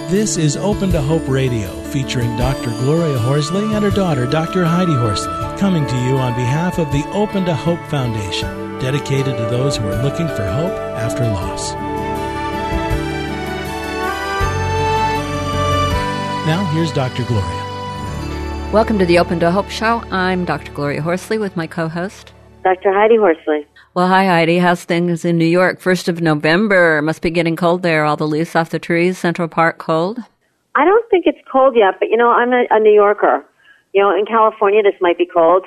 This is Open to Hope Radio, featuring Dr. Gloria Horsley and her daughter, Dr. Heidi Horsley, coming to you on behalf of the Open to Hope Foundation, dedicated to those who are looking for hope after loss. Now, here's Dr. Gloria. Welcome to the Open to Hope Show. I'm Dr. Gloria Horsley with my co-host, Dr. Heidi Horsley. Well, hi, Heidi. How's things in New York? 1st of November. Must be getting cold there. All the leaves off the trees. Central Park cold? I don't think it's cold yet, but, I'm a New Yorker. In California, this might be cold.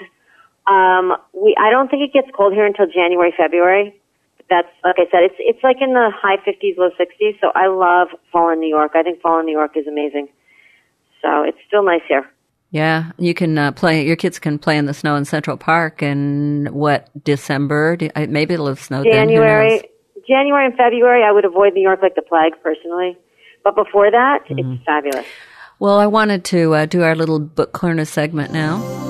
I don't think it gets cold here until January, February. That's, like I said, it's like in the high 50s, low 60s, so I love fall in New York. I think fall in New York is amazing. So it's still nice here. Yeah, you can your kids can play in the snow in Central Park in, December? Maybe it'll have snowed January and February, I would avoid New York like the plague, personally. But before that, It's fabulous. Well, I wanted to do our little book corner segment now.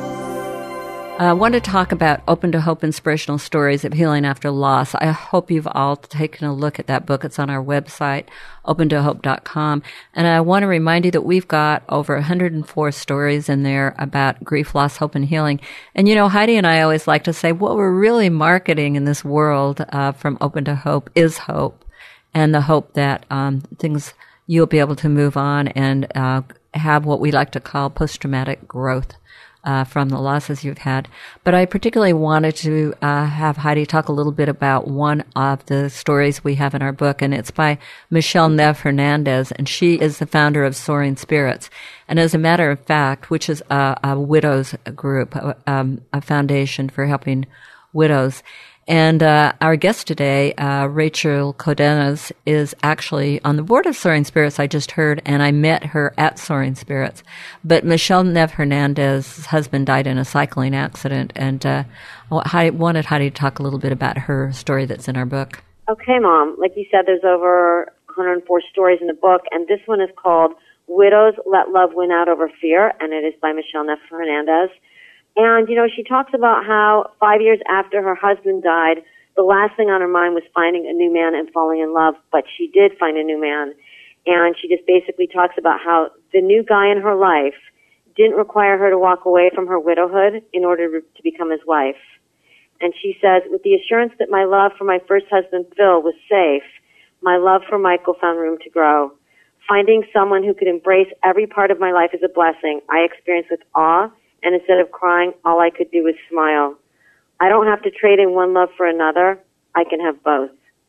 I want to talk about Open to Hope Inspirational Stories of Healing After Loss. I hope you've all taken a look at that book. It's on our website, opentohope.com. And I want to remind you that we've got over 104 stories in there about grief, loss, hope, and healing. And, Heidi and I always like to say what we're really marketing in this world from Open to Hope is hope, and the hope that you'll be able to move on and have what we like to call post-traumatic growth from the losses you've had. But I particularly wanted to have Heidi talk a little bit about one of the stories we have in our book, and it's by Michelle Neff Hernandez, and she is the founder of Soaring Spirits. And as a matter of fact, which is a widows group, a foundation for helping widows. And our guest today, Rachel Codenas, is actually on the board of Soaring Spirits, I just heard, and I met her at Soaring Spirits. But Michelle Neff Hernandez's husband died in a cycling accident, and I wanted Heidi to talk a little bit about her story that's in our book. Okay, Mom. Like you said, there's over 104 stories in the book, and this one is called Widows Let Love Win Out Over Fear, and it is by Michelle Neff Hernandez. And, she talks about how 5 years after her husband died, the last thing on her mind was finding a new man and falling in love, but she did find a new man. And she just basically talks about how the new guy in her life didn't require her to walk away from her widowhood in order to become his wife. And she says, with the assurance that my love for my first husband, Phil, was safe, my love for Michael found room to grow. Finding someone who could embrace every part of my life as a blessing, I experienced with awe, and instead of crying, all I could do was smile. I don't have to trade in one love for another. I can have both.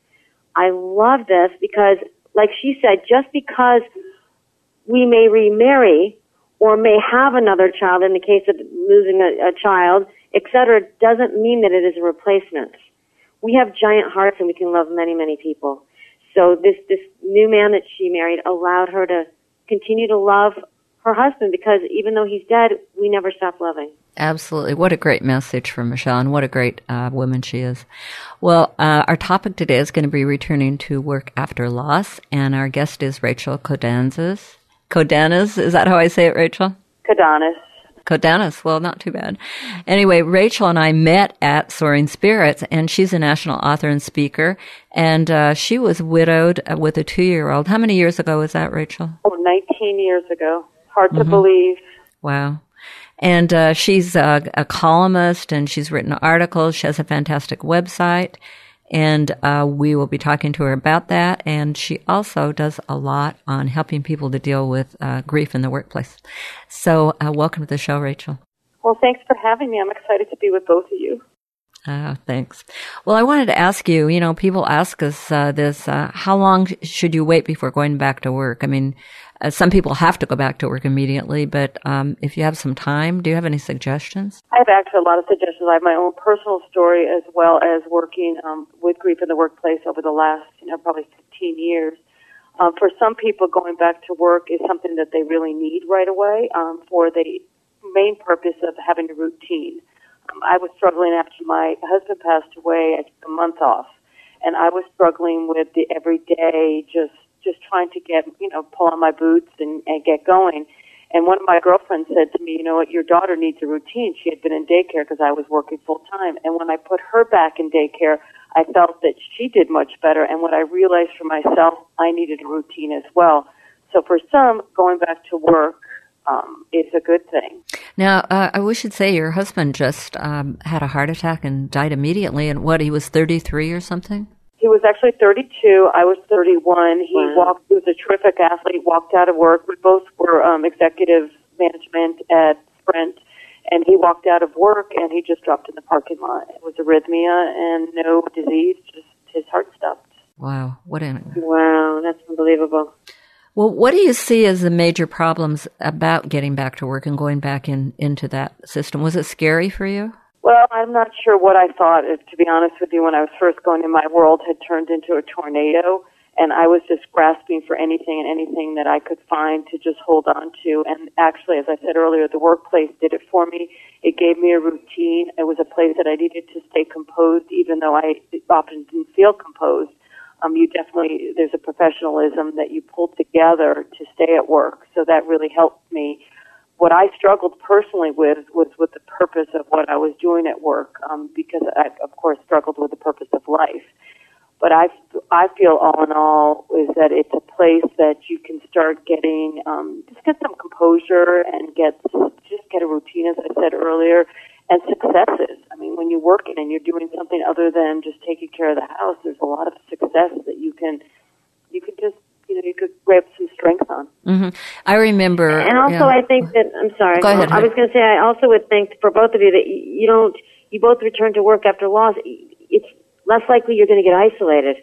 I love this because, like she said, just because we may remarry or may have another child in the case of losing a child, etc., doesn't mean that it is a replacement. We have giant hearts and we can love many, many people. So this new man that she married allowed her to continue to love her husband, because even though he's dead, we never stop loving. Absolutely. What a great message from Michelle, and what a great woman she is. Well, our topic today is going to be returning to work after loss, and our guest is Rachel Codenas. Codenas, is that how I say it, Rachel? Codenas, well, not too bad. Anyway, Rachel and I met at Soaring Spirits, and she's a national author and speaker, and she was widowed with a 2-year-old. How many years ago was that, Rachel? 19 years ago. Hard to believe. Wow. And she's a columnist, and she's written articles. She has a fantastic website, and we will be talking to her about that. And she also does a lot on helping people to deal with grief in the workplace. So welcome to the show, Rachel. Well, thanks for having me. I'm excited to be with both of you. Thanks. Well, I wanted to ask you, people ask us this, how long should you wait before going back to work? I mean, some people have to go back to work immediately, but if you have some time, do you have any suggestions? I have actually a lot of suggestions. I have my own personal story as well as working with grief in the workplace over the last, probably 15 years. For some people, going back to work is something that they really need right away for the main purpose of having a routine. I was struggling after my husband passed away. I took a month off, and I was struggling with the everyday, just trying to get, pull on my boots and get going. And one of my girlfriends said to me, your daughter needs a routine. She had been in daycare because I was working full time. And when I put her back in daycare, I felt that she did much better. And what I realized for myself, I needed a routine as well. So for some, going back to work is a good thing. Now, we should say your husband just had a heart attack and died immediately. And he was 33 or something? He was actually 32. I was 31. He was a terrific athlete, walked out of work. We both were executive management at Sprint. And he walked out of work, and he just dropped in the parking lot. It was arrhythmia and no disease, just his heart stopped. Wow. Wow, that's unbelievable. Well, what do you see as the major problems about getting back to work and going back into that system? Was it scary for you? Well, I'm not sure what I thought, to be honest with you. When I was first going in, my world had turned into a tornado, and I was just grasping for anything and anything that I could find to just hold on to. And actually, as I said earlier, the workplace did it for me. It gave me a routine. It was a place that I needed to stay composed, even though I often didn't feel composed. There's a professionalism that you pull together to stay at work. So that really helped me. What I struggled personally with was with the purpose of what I was doing at work, because I, of course, struggled with the purpose of life. But I feel all in all is that it's a place that you can start getting, just get some composure and get a routine, as I said earlier, and successes. I mean, when you're working and you're doing something other than just taking care of the house, there's a lot of success that you could grab some strength on. Mm-hmm. I remember. And also, I think that, I'm sorry. Go ahead. I was going to say, I also would think for both of you that you both return to work after loss. It's less likely you're going to get isolated.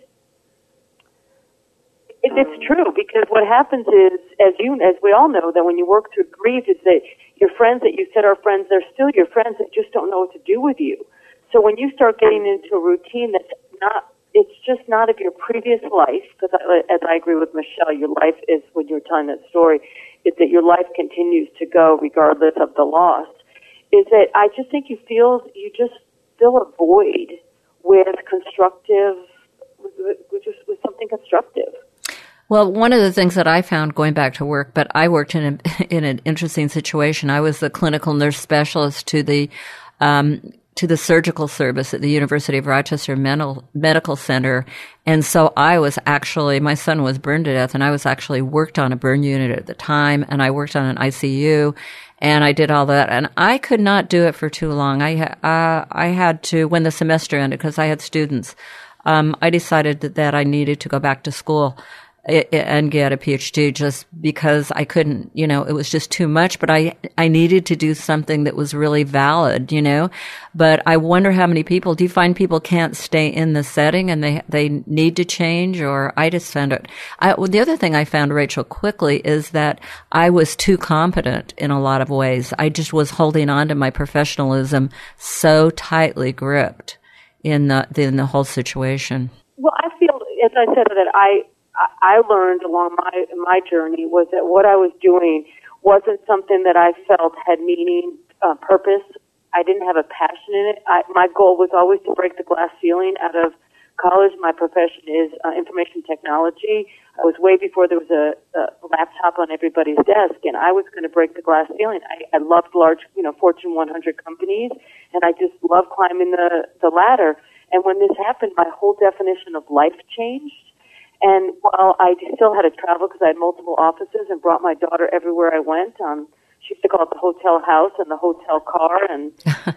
It's true, because what happens is, as we all know, that when you work through grief, is that your friends that you said are friends, they're still your friends that just don't know what to do with you. So when you start getting into a routine it's just not of your previous life, because as I agree with Michelle, your life is, when you were telling that story, is that your life continues to go regardless of the loss, is that I just think you just fill a void with something constructive. Well, one of the things that I found going back to work, but I worked in an interesting situation. I was the clinical nurse specialist to the surgical service at the University of Rochester Medical Center. And so my son was burned to death, and I was actually worked on a burn unit at the time, and I worked on an ICU, and I did all that. And I could not do it for too long. I had to, when the semester ended, because I had students, I decided that I needed to go back to school and get a PhD, just because I couldn't, it was just too much, but I needed to do something that was really valid, but I wonder how many people, do you find people can't stay in the setting and they need to change? Or I just found it, the other thing I found, Rachel, quickly, is that I was too competent in a lot of ways. I just was holding on to my professionalism so tightly gripped in the whole situation. Well, I feel, as I said, that I learned along my journey was that what I was doing wasn't something that I felt had meaning, purpose. I didn't have a passion in it. My goal was always to break the glass ceiling. Out of college, my profession is information technology. I was way before there was a laptop on everybody's desk, and I was going to break the glass ceiling. I loved large, Fortune 100 companies, and I just loved climbing the ladder. And when this happened, my whole definition of life changed. And while I still had to travel because I had multiple offices and brought my daughter everywhere I went, she used to call it the hotel house and the hotel car, and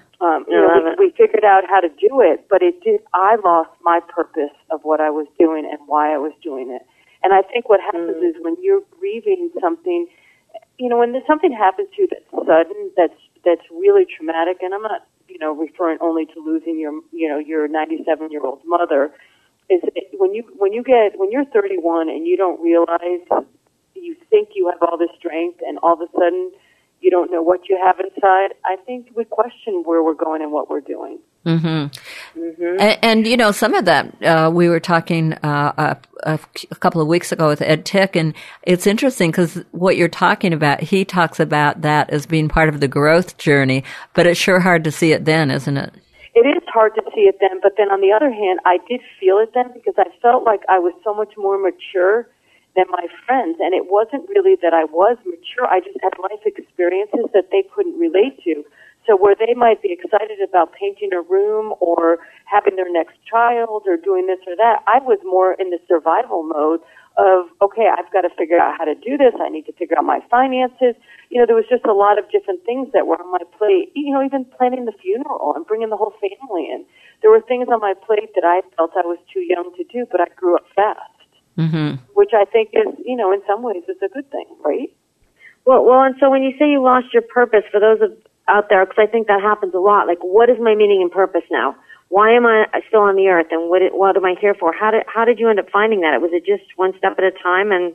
we figured out how to do it. But I lost my purpose of what I was doing and why I was doing it. And I think what happens is when you're grieving something, when something happens to you that's sudden, that's really traumatic. And I'm not, referring only to losing your 97-year-old mother. Is when you're 31 and you don't realize, you think you have all this strength, and all of a sudden you don't know what you have inside. I think we question where we're going and what we're doing. Mm-hmm. Mm-hmm. And some of that we were talking a couple of weeks ago with Ed Tick, and it's interesting because what you're talking about, he talks about that as being part of the growth journey, but it's sure hard to see it then, isn't it? It is hard to see it then, but then on the other hand, I did feel it then because I felt like I was so much more mature than my friends, and it wasn't really that I was mature. I just had life experiences that they couldn't relate to. So where they might be excited about painting a room or having their next child or doing this or that, I was more in the survival mode of, okay, I've got to figure out how to do this. I need to figure out my finances. You know, there was just a lot of different things that were on my plate, you know, even planning the funeral and bringing the whole family in. There were things on my plate that I felt I was too young to do, but I grew up fast, which I think is, you know, in some ways is a good thing, right? Well, and so when you say you lost your purpose, for those out there, because I think that happens a lot, like, what is my meaning and purpose now? Why am I still on the earth, and what am I here for? How did you end up finding that? Was it just one step at a time, and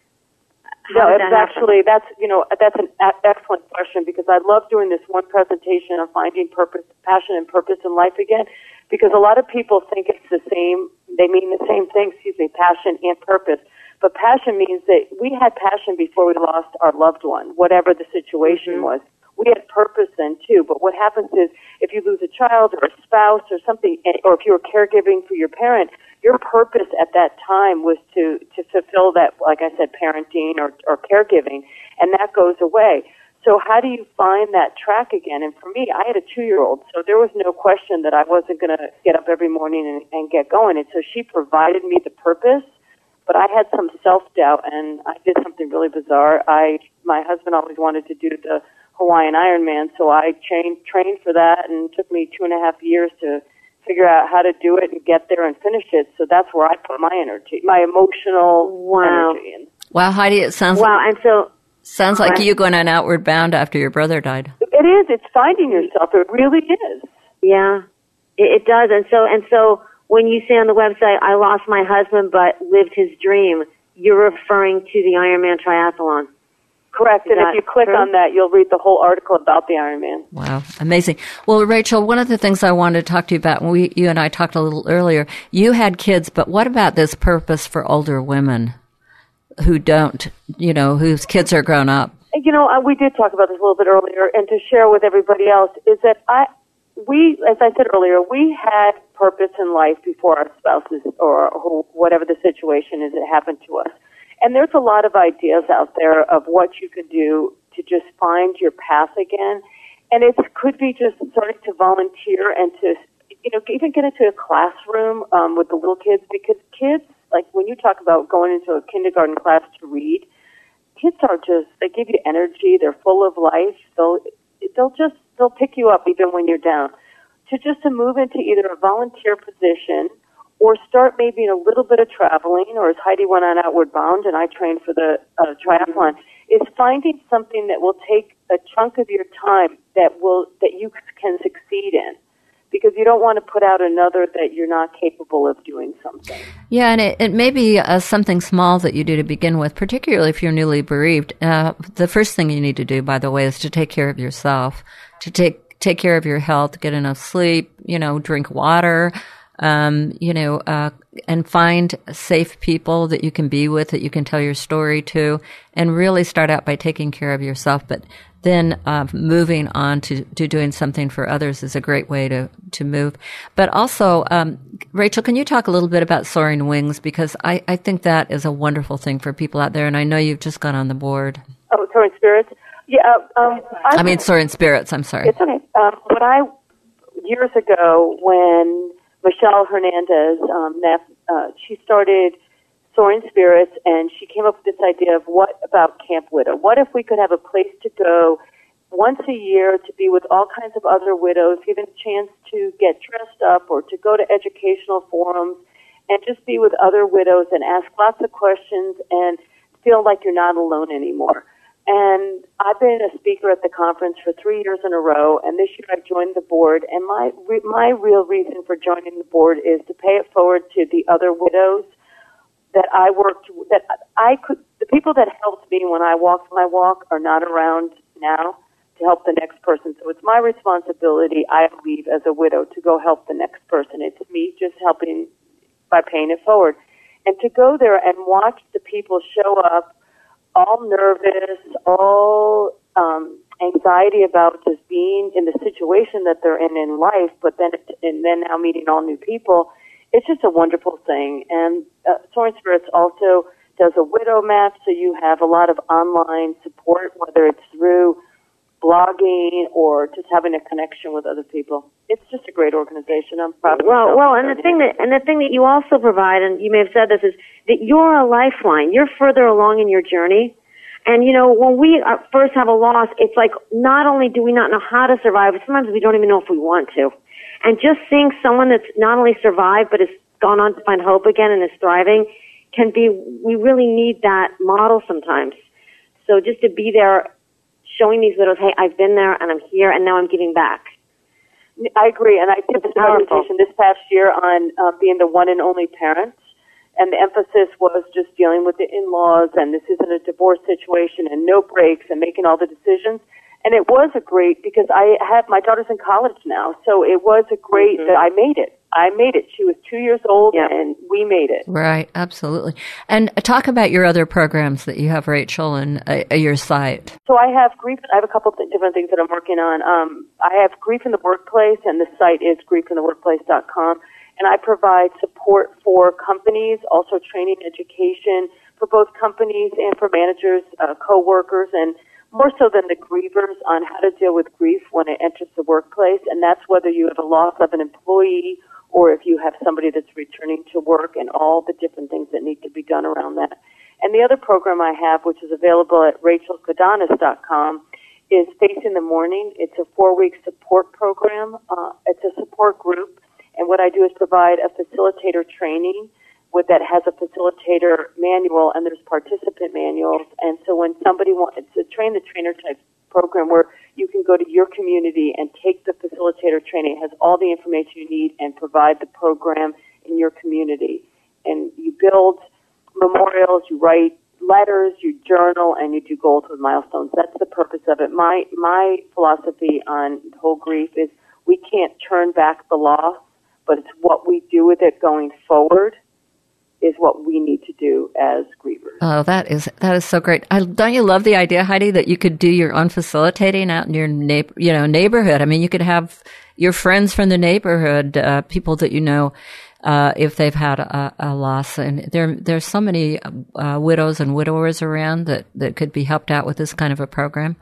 no, it's actually, that's an excellent question, because I love doing this one presentation on finding purpose, passion and purpose in life again, because a lot of people think it's the same, they mean the same thing, passion and purpose. But passion means that we had passion before we lost our loved one, whatever the situation was. We had purpose then too, but what happens is if you lose a child or a spouse or something, or if you were caregiving for your parent, your purpose at that time was to fulfill that, like I said, parenting or caregiving, and that goes away. So how do you find that track again? And for me, I had a 2-year-old, so there was no question that I wasn't going to get up every morning and get going. And so she provided me the purpose, but I had some self-doubt, and I did something really bizarre. My husband always wanted to do the Hawaiian Ironman, so I trained for that, and it took me 2.5 years to figure out how to do it and get there and finish it. So that's where I put my energy, my emotional energy in. Wow, Heidi, it sounds sounds like you going on Outward Bound after your brother died. It is. It's finding yourself. It really is. Yeah, it does. And so when you say on the website, I lost my husband but lived his dream, you're referring to the Ironman triathlon. Correct, and if you click on that, you'll read the whole article about the Ironman. Wow, amazing. Well, Rachel, one of the things I wanted to talk to you about, you and I talked a little earlier, you had kids, but what about this purpose for older women who don't, you know, whose kids are grown up? You know, we did talk about this a little bit earlier, and to share with everybody else is that as I said earlier, we had purpose in life before our spouses or whatever the situation is that happened to us. And there's a lot of ideas out there of what you can do to just find your path again. And it could be just starting to volunteer and to, you know, even get into a classroom with the little kids, because kids, like when you talk about going into a kindergarten class to read, kids are just, they give you energy, they're full of life, they'll pick you up even when you're down. To move into either a volunteer position or start maybe in a little bit of traveling, or as Heidi went on Outward Bound and I trained for the triathlon, is finding something that will take a chunk of your time that you can succeed in. Because you don't want to put out another that you're not capable of doing something. Yeah, and it may be something small that you do to begin with, particularly if you're newly bereaved. The first thing you need to do, by the way, is to take care of yourself, to take care of your health, get enough sleep, you know, drink water, and find safe people that you can be with, that you can tell your story to, and really start out by taking care of yourself. But then moving on to doing something for others is a great way to move. But also, Rachel, can you talk a little bit about Soaring Wings? Because I think that is a wonderful thing for people out there, and I know you've just got on the board. Oh, Soaring Spirits? Yeah. Soaring Spirits, I'm sorry. It's okay. Years ago, when Michelle Hernandez, she started Soaring Spirits, and she came up with this idea of what about Camp Widow? What if we could have a place to go once a year to be with all kinds of other widows, given a chance to get dressed up or to go to educational forums and just be with other widows and ask lots of questions and feel like you're not alone anymore. And I've been a speaker at the conference for 3 years in a row, and this year I joined the board. And my real reason for joining the board is to pay it forward to the other widows that the people that helped me when I walked my walk are not around now to help the next person. So it's my responsibility, I believe, as a widow to go help the next person. It's me just helping by paying it forward. And to go there and watch the people show up all nervous, all anxiety about just being in the situation that they're in life, but then now meeting all new people, it's just a wonderful thing. And Soaring Spirits also does a widow match, so you have a lot of online support, whether it's through blogging or just having a connection with other people. It's just a great organization. I'm proud of Well, myself. and the thing that you also provide, and you may have said this, is that you're a lifeline. You're further along in your journey. And, when we first have a loss, it's like not only do we not know how to survive, but sometimes we don't even know if we want to. And just seeing someone that's not only survived but has gone on to find hope again and is thriving we really need that model sometimes. So just to be there showing these widows, hey, I've been there and I'm here and now I'm giving back. I agree. And I did this presentation this past year on being the one and only parent. And the emphasis was just dealing with the in-laws, and this isn't a divorce situation, and no breaks, and making all the decisions. And it was a great, because I have, my daughter's in college now, so it was a great, that I made it. She was 2 years old, and we made it. Right, absolutely. And talk about your other programs that you have, Rachel, and your site. So I have a couple of different things that I'm working on. I have Grief in the Workplace, and the site is griefintheworkplace.com. And I provide support for companies, also training, education for both companies and for managers, co-workers, and more so than the grievers on how to deal with grief when it enters the workplace. And that's whether you have a loss of an employee or if you have somebody that's returning to work, and all the different things that need to be done around that. And the other program I have, which is available at rachelgodanis.com, is Facing the Morning. It's a 4-week support program. It's a support group. And what I do is provide a facilitator training that has a facilitator manual, and there's participant manuals. And so when somebody wants, it's a train-the-trainer type program where you can go to your community and take the facilitator training. It has all the information you need and provide the program in your community. And you build memorials, you write letters, you journal, and you do goals with milestones. That's the purpose of it. My philosophy on the whole grief is we can't turn back the loss, but it's what we do with it going forward is what we need to do as grievers. Oh, that is so great. Don't you love the idea, Heidi, that you could do your own facilitating out in your neighborhood? I mean, you could have your friends from the neighborhood, people that you know, if they've had a loss. And there's so many widows and widowers around that could be helped out with this kind of a program.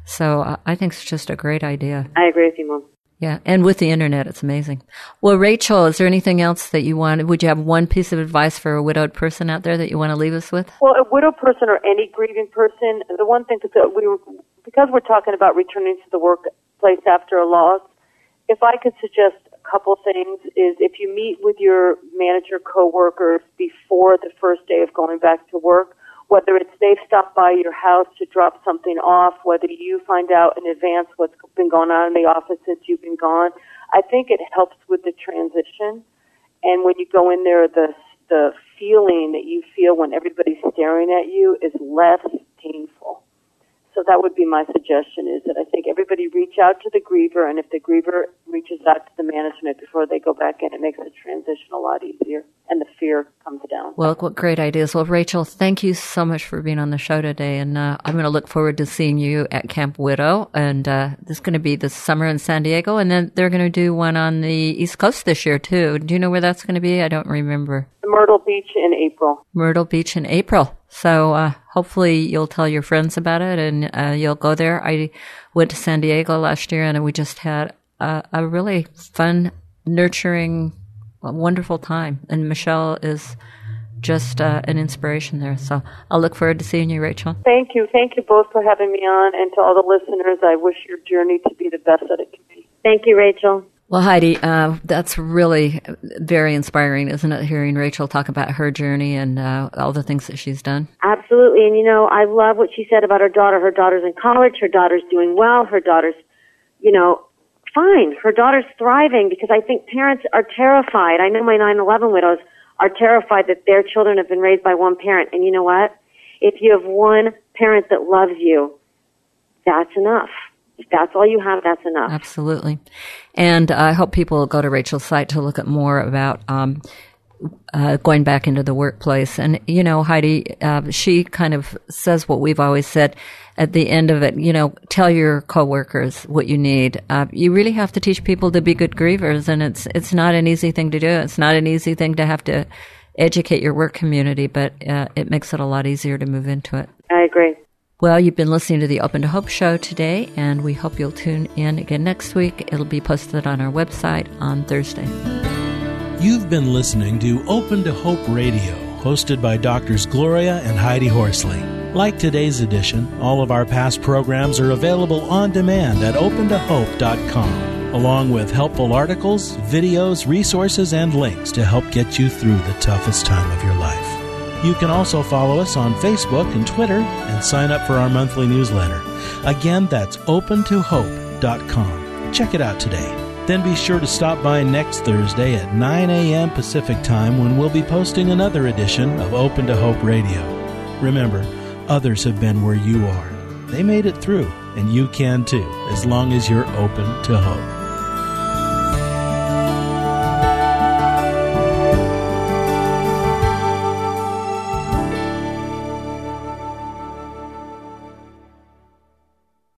So I think it's just a great idea. I agree with you, Mom. Yeah, and with the internet, it's amazing. Well, Rachel, is there anything else that you want? Would you have one piece of advice for a widowed person out there that you want to leave us with? Well, a widowed person or any grieving person, the one thing that because we're talking about returning to the workplace after a loss, if I could suggest a couple things is if you meet with your manager, coworkers before the first day of going back to work, whether it's they've stopped by your house to drop something off, whether you find out in advance what's been going on in the office since you've been gone, I think it helps with the transition. And when you go in there, the feeling that you feel when everybody's staring at you is less painful. So that would be my suggestion, is that I think everybody reach out to the griever, and if the griever reaches out to the management before they go back in, it makes the transition a lot easier, and the fear comes down. Well, what great ideas. Well, Rachel, thank you so much for being on the show today, and I'm going to look forward to seeing you at Camp Widow, and this is going to be this summer in San Diego, and then they're going to do one on the East Coast this year, too. Do you know where that's going to be? I don't remember. Myrtle Beach in April. Myrtle Beach in April. So hopefully you'll tell your friends about it, and you'll go there. I went to San Diego last year, and we just had a really fun, nurturing, wonderful time. And Michelle is just an inspiration there. So I'll look forward to seeing you, Rachel. Thank you. Thank you both for having me on. And to all the listeners, I wish your journey to be the best that it can be. Thank you, Rachel. Well, Heidi, that's really very inspiring, isn't it, hearing Rachel talk about her journey and all the things that she's done? Absolutely. And, I love what she said about her daughter. Her daughter's in college. Her daughter's doing well. Her daughter's, fine. Her daughter's thriving, because I think parents are terrified. I know my 9/11 widows are terrified that their children have been raised by one parent. And you know what? If you have one parent that loves you, that's enough. If that's all you have, that's enough. Absolutely. And I hope people go to Rachel's site to look at more about going back into the workplace. And, Heidi, she kind of says what we've always said at the end of it, tell your coworkers what you need. You really have to teach people to be good grievers, and it's not an easy thing to do. It's not an easy thing to have to educate your work community, but it makes it a lot easier to move into it. I agree. Well, you've been listening to the Open to Hope show today, and we hope you'll tune in again next week. It'll be posted on our website on Thursday. You've been listening to Open to Hope Radio, hosted by Drs. Gloria and Heidi Horsley. Like today's edition, all of our past programs are available on demand at opentohope.com, along with helpful articles, videos, resources, and links to help get you through the toughest time of your life. You can also follow us on Facebook and Twitter and sign up for our monthly newsletter. Again, that's opentohope.com. Check it out today. Then be sure to stop by next Thursday at 9 a.m. Pacific Time when we'll be posting another edition of Open to Hope Radio. Remember, others have been where you are. They made it through, and you can too, as long as you're open to hope.